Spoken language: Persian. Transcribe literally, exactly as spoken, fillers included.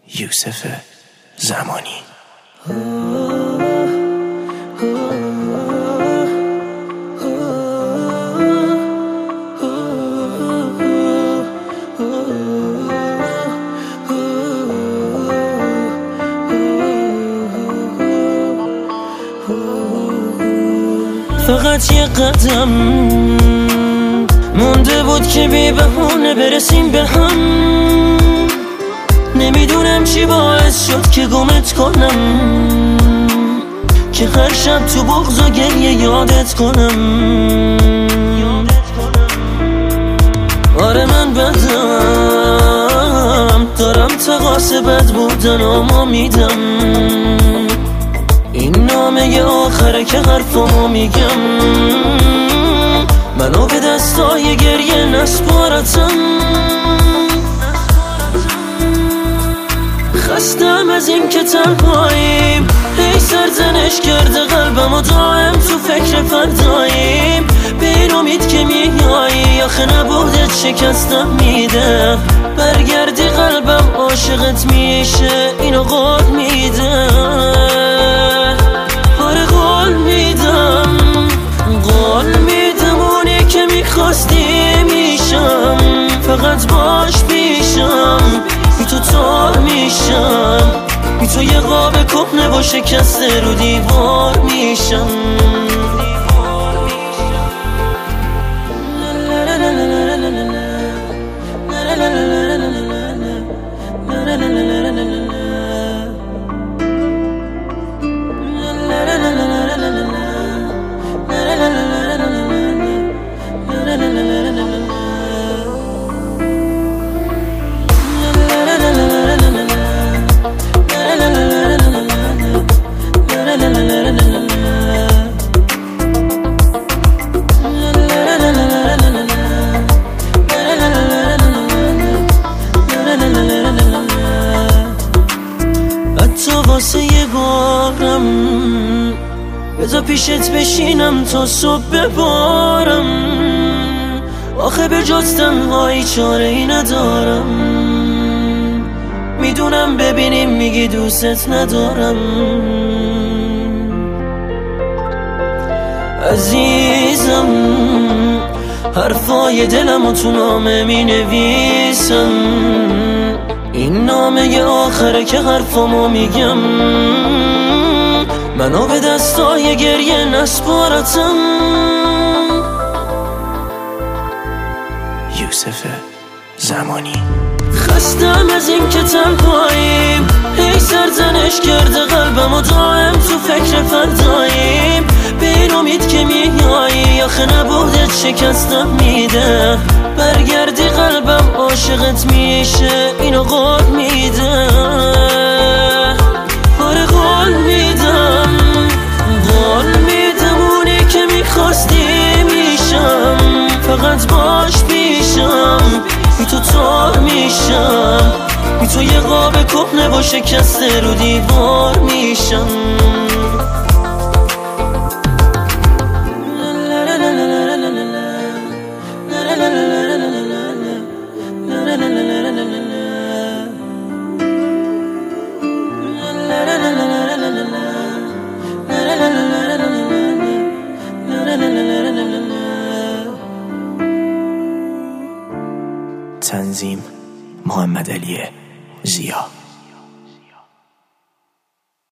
یوسف زمانی. فقط یه قدم مونده بود که بی بهونه برسیم به هم. نمیدونم چی باعث شد که گمت کنم، که هر شب تو بغض و گریه یادت کنم. آره من بدم، دارم تقاص بد بودن اما میدم. این نامه آخره که حرفمو میگم. منو به دستای گریه نسپارتم. خستم از این که تنهاییم، هی سرزنش کرده قلبم و دائم تو فکر فرداییم. به این امید که میایی، آخه نبودت شکستم میده. برگردی قلبم عاشقت میشه، اینو قول میده. آره قول میدم، قول میدم اونی که میخواستی میشم. فقط باش پیشم، بی تو تار میشم. بی تو یه قاب کهنه با شکسته رو دیوار میشم. تو واسه یه بارم بذار پیشت بشینم تا صبح ببارم. آخه به جز تنهایی چاره ای ندارم. میدونم ببینیم میگی دوستت ندارم. عزیزم حرفای دلم و تو نامه می نویسم. این نامه آخره که حرفمو میگم. منو به دستای گریه نسپارتم. یوسف زمانی. خستم از این که تنهاییم، هی سرزنش کرده قلبم و دائم تو فکر فرداییم. به این امید که میایی، آخه نبودت شکستم میده. برگردی قلبم عاشقت میشه، اینو قول میده. آره قول میدم، قول میدم اونی که میخواستی میشم. فقط باش پیشم، بی تو تار میشم. بی تو یه قاب کهنه با شکسته رو دیوار میشم. تنظیم محمد علی ضیا.